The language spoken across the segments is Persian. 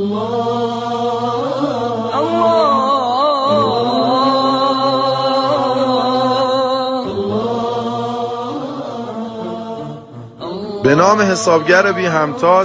به نام حسابگر بی همتا.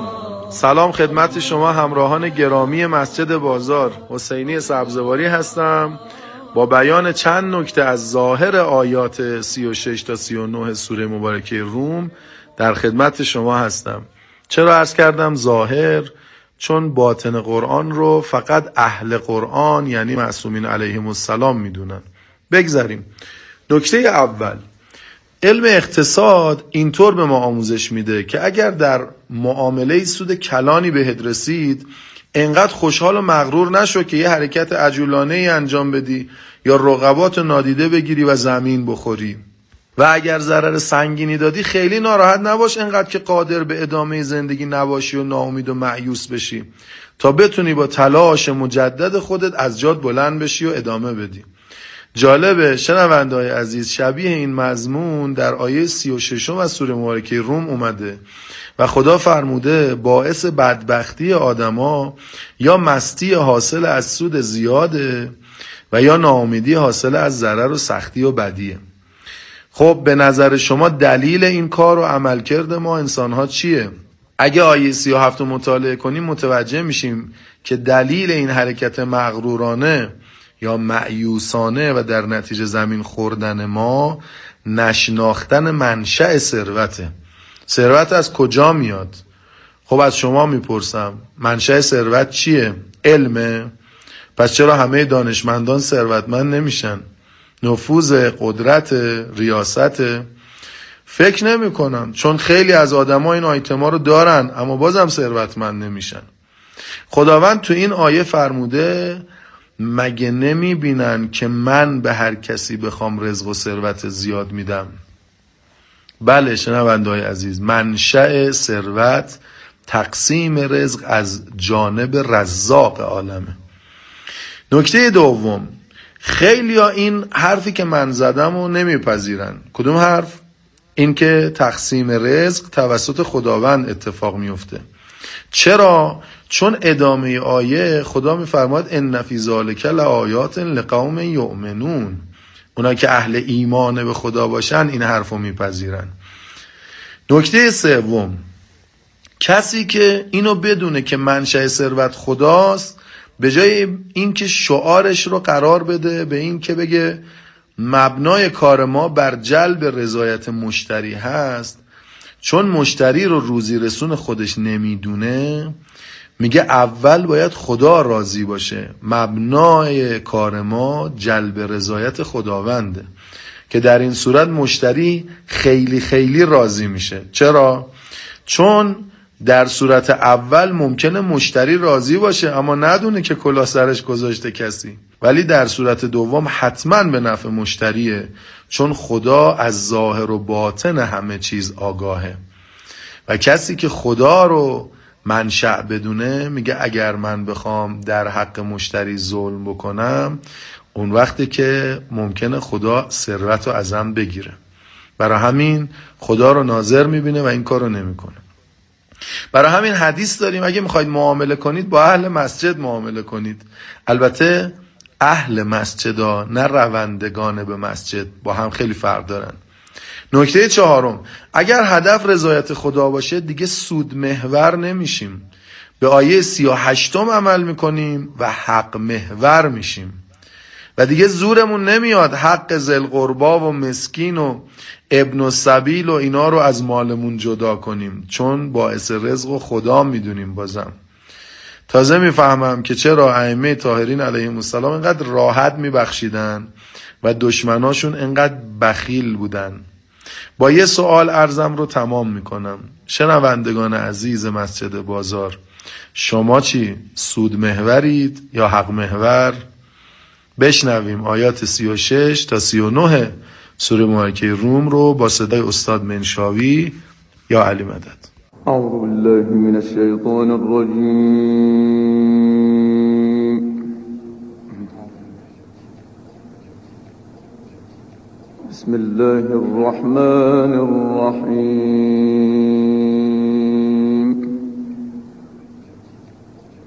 سلام خدمت شما همراهان گرامی مسجد بازار. حسینی سبزواری هستم با بیان چند نکته از ظاهر آیات 36 تا 39 سوره مبارکه روم در خدمت شما هستم. چرا عرض کردم ظاهر؟ چون باطن قرآن رو فقط اهل قرآن یعنی معصومین علیهم السلام میدونن. بگذاریم. نکته اول، علم اقتصاد اینطور به ما آموزش میده که اگر در معامله سود کلانی بهت رسید، انقدر خوشحال و مغرور نشو که یه حرکت عجولانه ای انجام بدی یا رقبات نادیده بگیری و زمین بخوری. و اگر ضرر سنگینی دادی خیلی ناراحت نباش، انقدر که قادر به ادامه زندگی نباشی و ناامید و مایوس بشی، تا بتونی با تلاش مجدد خودت از جات بلند بشی و ادامه بدی. جالبه شنونده‌های عزیز، شبیه این مضمون در آیه 36 از سوره مبارکه روم اومده و خدا فرموده باعث بدبختی آدما یا مستی حاصل از سود زیاده و یا ناامیدی حاصل از ضرر و سختی و بدیه. خب به نظر شما دلیل این کار و عملکرد ما انسان‌ها چیه؟ اگه آیه 37 رو مطالعه کنیم متوجه میشیم که دلیل این حرکت مغرورانه یا مایوسانه و در نتیجه زمین خوردن ما نشناختن منشأ ثروته. ثروت از کجا میاد؟ خب از شما میپرسم، منشأ ثروت چیه؟ علمه؟ پس چرا همه دانشمندان ثروتمند نمیشن؟ نفوذ، قدرت، ریاست؟ فکر نمی کنم، چون خیلی از آدما این آیتما رو دارن اما بازم ثروتمند نمیشن. خداوند تو این آیه فرموده مگه نمی بینن که من به هر کسی بخوام رزق و ثروت زیاد میدم؟ بله شنونده‌های عزیز، منشأ ثروت تقسیم رزق از جانب رزاق عالمه. نکته دوم، خیلیا این حرفی که من زدم رو نمیپذیرن. کدوم حرف؟ این که تقسیم رزق توسط خداوند اتفاق میفته. چرا؟ چون ادامه آیه خدا میفرماد ان فی ذلک لآیات لقوم یؤمنون. اونا که اهل ایمان به خدا باشن این حرفو میپذیرن. نکته سوم، کسی که اینو بدونه که منشأ ثروت خداست، به جای اینکه شعارش رو قرار بده به این که بگه مبنای کار ما بر جلب رضایت مشتری هست، چون مشتری رو روزی رسون خودش نمیدونه، میگه اول باید خدا راضی باشه. مبنای کار ما جلب رضایت خداونده که در این صورت مشتری خیلی خیلی راضی میشه. چرا؟ چون در صورت اول ممکنه مشتری راضی باشه اما ندونه که کلاه سرش گذاشته کسی، ولی در صورت دوم حتما به نفع مشتریه، چون خدا از ظاهر و باطن همه چیز آگاهه. و کسی که خدا رو منشأ بدونه میگه اگر من بخوام در حق مشتری ظلم بکنم، اون وقتی که ممکنه خدا ثروت رو ازم بگیره. برای همین خدا رو ناظر میبینه و این کار رو نمیکنه. برای همین حدیث داریم اگه میخواید معامله کنید با اهل مسجد معامله کنید. البته اهل مسجدها، نه روندگان به مسجد، با هم خیلی فرق دارن. نکته چهارم، اگر هدف رضایت خدا باشه دیگه سود محور نمیشیم، به آیه 38 عمل میکنیم و حق محور میشیم و دیگه زورمون نمیاد حق ذی القربا و مسکین و ابن السبیل و اینا رو از مالمون جدا کنیم، چون باعث رزق و خدا میدونیم. بازم تازه میفهمم که چرا ائمه طاهرین علیهم السلام اینقدر راحت میبخشیدن و دشمناشون اینقدر بخیل بودن. با یه سوال عرضم رو تمام میکنم. شنوندگان عزیز مسجد بازار، شما چی؟ سود محورید یا حق محور؟ بشنویم آیات 36 تا 39 سوره مبارکه روم رو با صدای استاد منشاوی. یا علی مدد. اعوذ بالله من الشیطان الرجیم. بسم الله الرحمن الرحیم.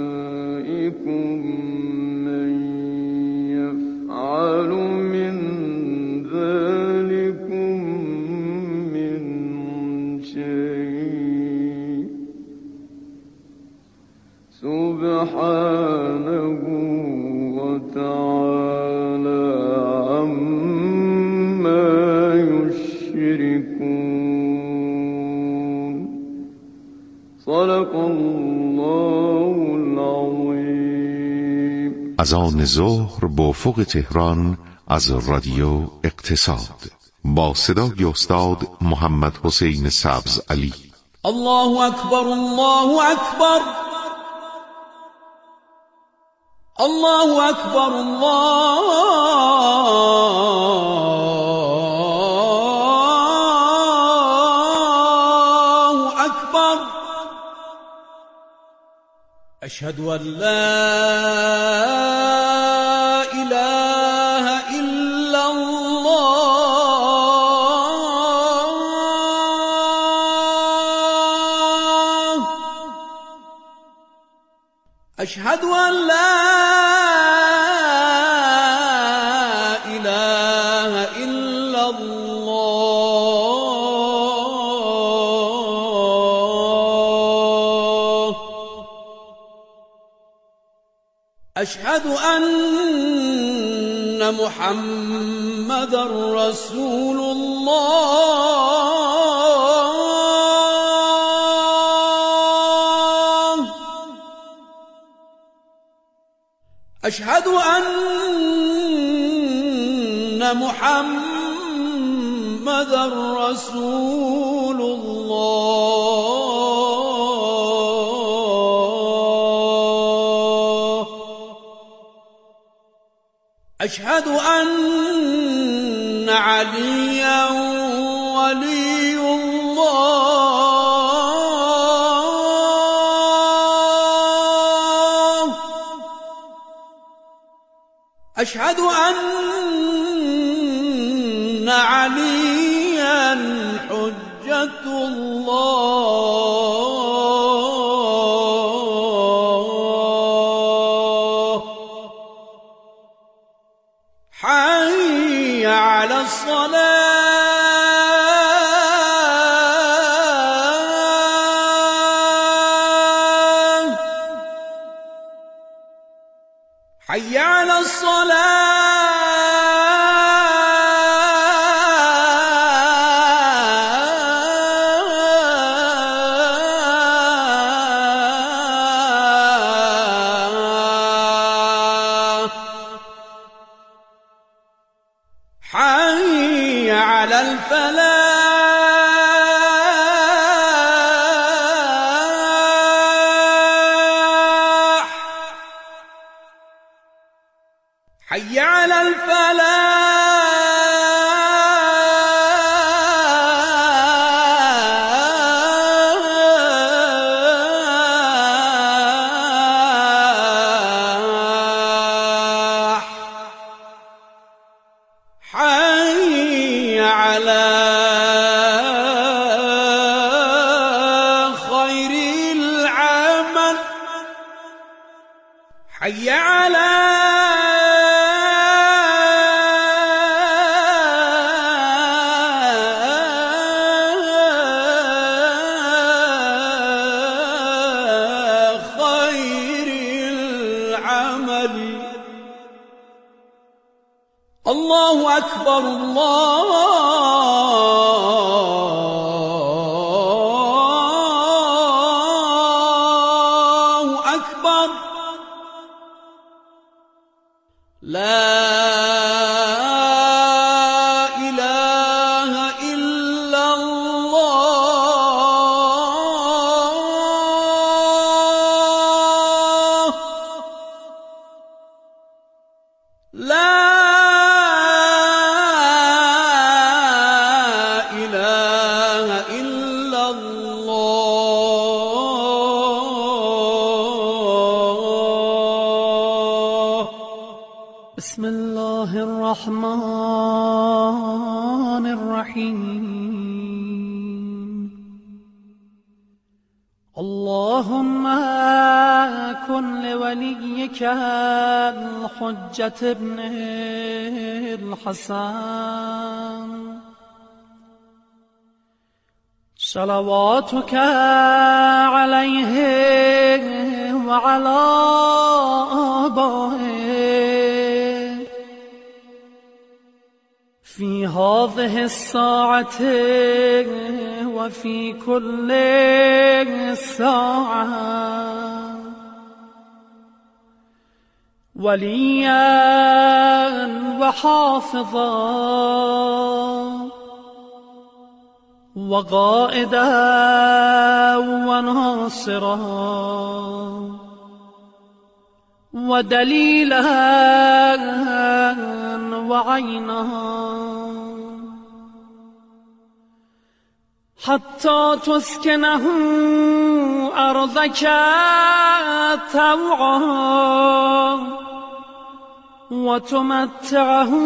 صدق الله العظیم. از آن ظهر با افق تهران از رادیو اقتصاد با صدای استاد محمد حسین سبز علی. الله اکبر، الله اکبر، الله اکبر، الله اکبر. اشهد ان لا اله الا الله. اشهد ان لا اله الا الله. اشهد ان محمد رسول الله. اشهد ان محمد رسول الله. اشهد ان عليا ولي الله. اشهد ان عليا حجة الله. حي على الصلاة، حي على الصلاة، حي على الفلاح، حي على الفلاح، حي على خير العمل، حي على خير العمل. الله أكبر، الله أكبر. لا إله إلا الله. لا إله إلا الله. بسم الله الرحمن الرحيم. اللهم كن لوليك الحجة ابن الحسن صلواتك عليه وعلى آبائه في هذه هذه الساعة وفي كل ساعة وليا وحافظا وقائدا وناصرا ودليلا وعينا حتى تسكنه أرضك طوعا وتمتعه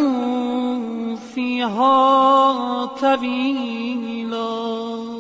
فيها طويلا.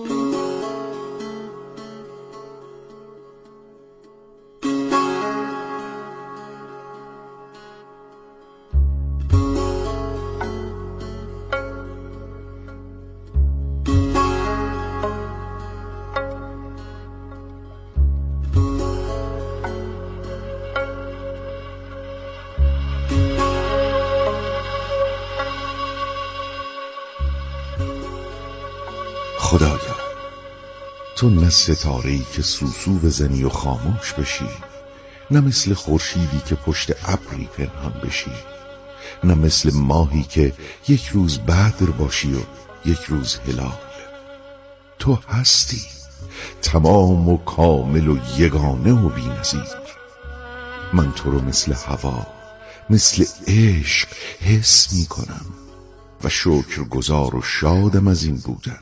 خدایا تو نه ستاره‌ای که سوسو بزنی و خاموش بشی، نه مثل خورشیدی که پشت ابری پنهان بشی، نه مثل ماهی که یک روز بدر باشی و یک روز هلال. تو هستی تمام و کامل و یگانه و بی‌نظیر. من تو رو مثل هوا، مثل عشق حس می کنم و شکرگزار و شادم از این بودن.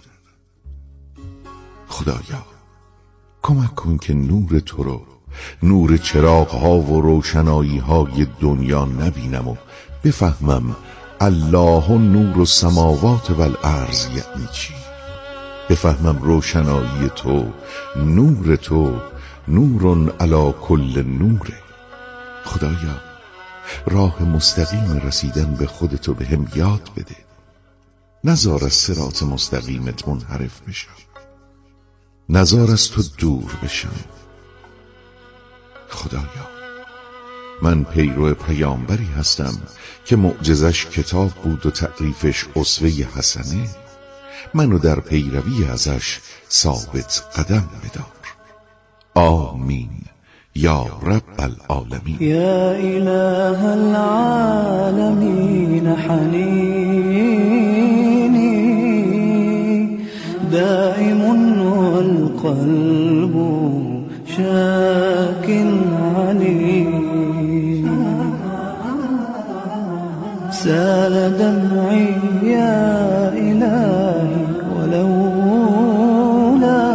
خدایا کمک کن که نور تو رو، نور چراغ‌ها و روشنایی‌های دنیا نبینم و بفهمم الله نور السماوات والارض یعنی چی. بفهمم روشنایی تو، نور تو، نور علی کل نوره. خدایا راه مستقیم رسیدن به خودتو به هم یاد بده، نذار از صراط مستقیمت منحرف بشم، نذار از تو دور بشم. خدایا من پیرو پیامبری هستم که معجزش کتاب بود و تعریفش اسوه حسنه. منو در پیروی ازش ثابت قدم بدار. آمین یا رب العالمین. یا اله العالمین حنینی دائم والقلب شاك عليم سال دمعي يا إلهي ولولا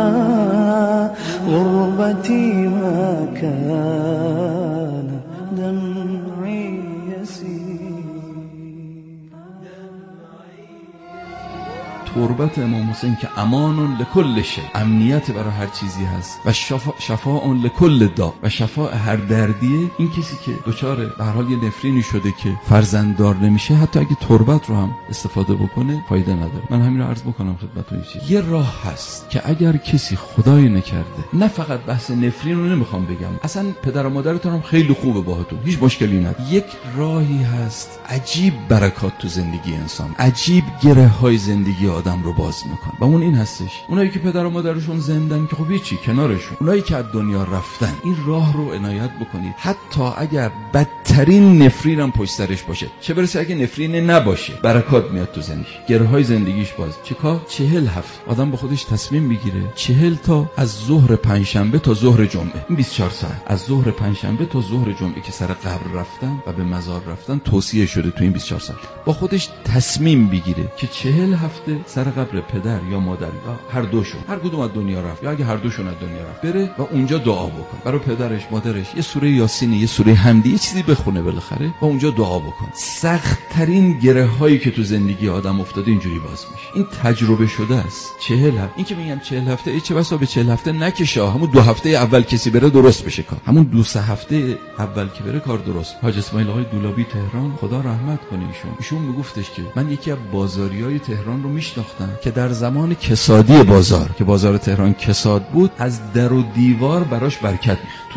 غربتي ما كان دمعي يسيل. تربت امام حسین که امان لکل شی، امنیت برای هر چیزی هست و شفاء لکل داء و شفاء هر دردیه. این کسی که دچار به هر حال یه نفرینی شده که فرزنددار نمیشه، حتی اگه تربت رو هم استفاده بکنه فایده نداره. من همین رو عرض بکنم خدمتتون. یه راه هست که اگر کسی خدای نکرده، نه فقط بحث نفرین رو نمیخوام بگم، اصلا پدر و مادرتون هم خیلی خوبه باهاتون، هیچ مشکلی نداره. یک راهی هست عجیب برکات تو زندگی انسان، عجیب گره های زندگی آدم رو باز میکنه و اون این هستش. اونایی که پدر و مادرشون زندن که خب هیچی کنارشون، اونایی که از دنیا رفتن، این راه رو عنایت بکنید. حتی اگر بدترین نفرین هم پشت سرش باشه، چه برسه اگه نفرین نباشه، برکات میاد تو زندگی، گره های زندگیش باز. چیکار؟ 40 هفته آدم به خودش تصمیم میگیره 40 تا از ظهر پنجشنبه تا ظهر جمعه، این 24 ساعت از ظهر پنجشنبه تا ظهر جمعه که سر قبر رفتن و به مزار رفتن توصیه شده تو این 24 ساعت، با خودش تصمیم بگیره که 40 هفته سر قبر پدر یا مادر یا هر دوشون، هر کدوم از دنیا رفت یا اگه هر دوشون از دنیا رفت، بره و اونجا دعا بکنه برای پدرش، مادرش، یه سوره یاسین، یه سوره حمدی، یه چیزی بخونه بالاخره و اونجا دعا بکنه. سخت ترین گره هایی که تو زندگی آدم افتاده اینجوری باز میشه. این تجربه شده است. 40 هفته، این که میگم 40 هفته، چه بسا به 40 هفته نکشه، همون 2 هفته اول کسی بره درست بشه کار، همون 2-3 هفته اول که بره کار درست. حاج اسماعیل آقای دولابی تهران، خدا رحمت کنه ایشون میگفتش که من یکی از بازاریای تهران رو میشناختم که در زمان کسادی بازار، که بازار تهران کساد بود، از در و دیوار براش برکت می‌خواست.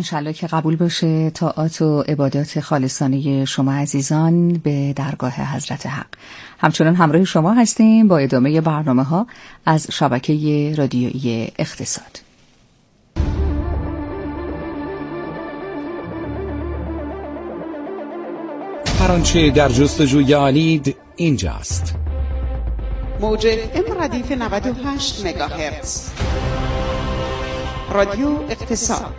انشالله که قبول باشه طاعات و عبادات خالصانه شما عزیزان به درگاه حضرت حق. همچنان همراه شما هستیم با ادامه برنامه ها از شبکه رادیویی اقتصاد. هر آنچه در جستجوی آنید اینجاست. موج FM ردیف 98 مگاهرتز رادیو اقتصاد.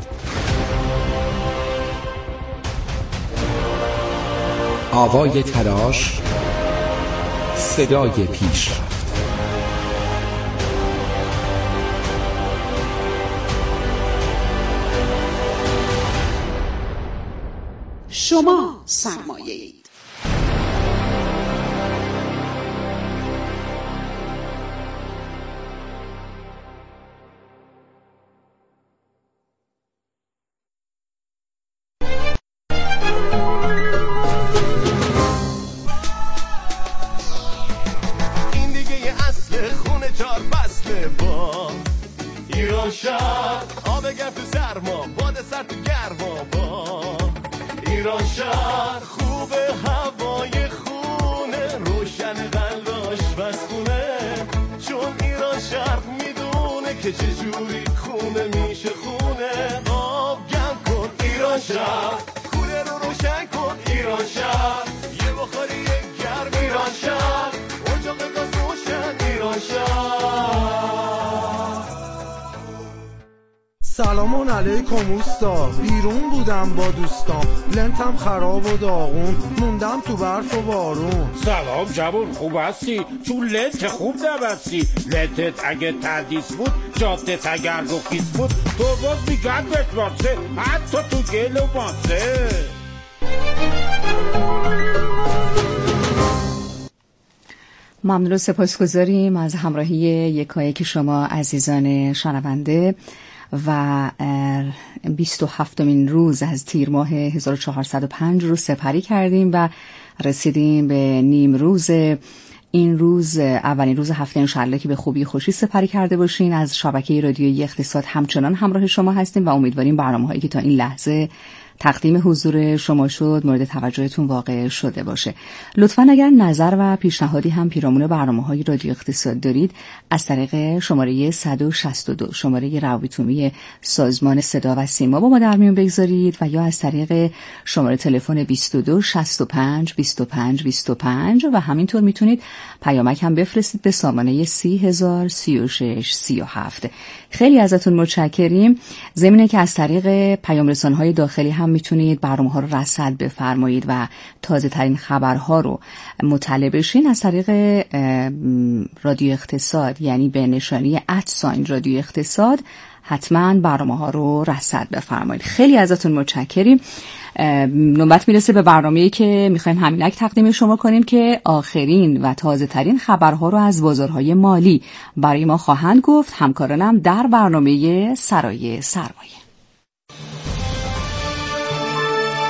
آوای تلاش، صدای پیشرفت. شما سرمایه اید. این دیگه اصل خونه 4 فصله با ایران شهر. آب گرم تو سرما، باد سر تو گرما با ایران شهر. خوبه هوای خونه، روشن قلباش بسخونه، چون ایران شهر میدونه که چجوری خونه میشه خونه. آب گرم کن ایران شهر، کوله رو روشن کن ایران شهر، یه بخاری یک گرم ایران شهر، اجاق گاز روشن ایران شهر. سلامون علیکم اوستا، بیرون بودم با دوستام، لنتم خراب و داغون، موندم تو برف و بارون. سلام جوون، خوب هستی؟ چون لنت خوب نبستی. لنتت اگه تردیس بود، جادت اگر گفیس بود، تو باز میگن بتواسه، حتی تو گل و ماسه. ممنون و سپاسگزاریم از همراهی یکایک شما عزیزان شنونده و 27مین روز از تیر ماه 1405 رو سپری کردیم و رسیدیم به نیم روز این روز، اولین روز هفته. انشالله که به خوبی خوشی سپری کرده باشین. از شبکه رادیویی اقتصاد همچنان همراه شما هستیم و امیدواریم برنامه‌هایی که تا این لحظه تقدیم حضور شما شد مورد توجهتون واقع شده باشه. لطفاً اگر نظر و پیشنهادی هم پیرامون برنامه‌های رادیو اقتصاد دارید از طریق شماره 162 شماره روابط‌عمومی سازمان صدا و سیما با ما در میون بگذارید و یا از طریق شماره تلفن 22 65 25 25 و همینطور میتونید پیامک هم بفرستید به سامانه 30036 37. خیلی ازتون متشکریم. ضمن که از طریق پیام رسانه‌های داخلی هم میتونید برنامه‌ها رو رصد بفرمایید و تازه ترین خبرها رو مطلع بشین از طریق رادیو اقتصاد، یعنی به نشانی @ رادیو اقتصاد حتما برنامه‌ها رو رصد بفرمایید. خیلی ازتون متشکریم. نوبت میرسه به برنامه‌ای که می‌خوایم همینک تقدیم شما کنیم که آخرین و تازه ترین خبرها رو از بازارهای مالی برای ما خواهند گفت همکارانم در برنامه سرای سرمایه.